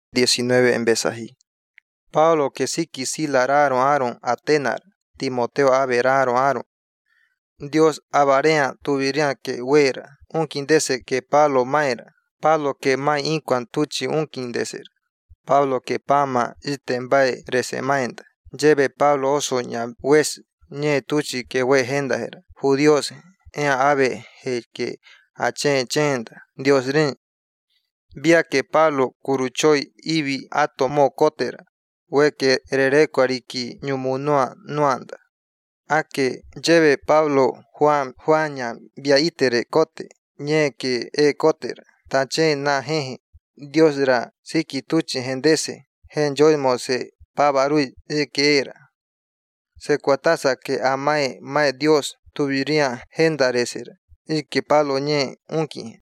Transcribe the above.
19 en Besají. Pablo que sí quisilaron Aaron Atenar, Timoteo averaron Aaron. Dios avarea tuviría que huera, un quindese que Pablo maera, Pablo que mai incuan tuchi un quindeser. Pablo que pama itembae resemaenda. Lleve Pablo oso ña wes ñe tuchi que we hendajera. Judíos en ave he que a chenda. Dios rin. Via que Pablo curuchoy ibi atomo cotera. We que rerecuariki ñumunua nuanda. A que lleve Pablo Juaña via itere cote. Ñe que cotera. Tache na jeje. Dios ra siki tuchi hendese. Henjoimo se pavarui que era. Se cuatasa que amae Dios tuviría hendarecer. Y que Pablo ñe unki.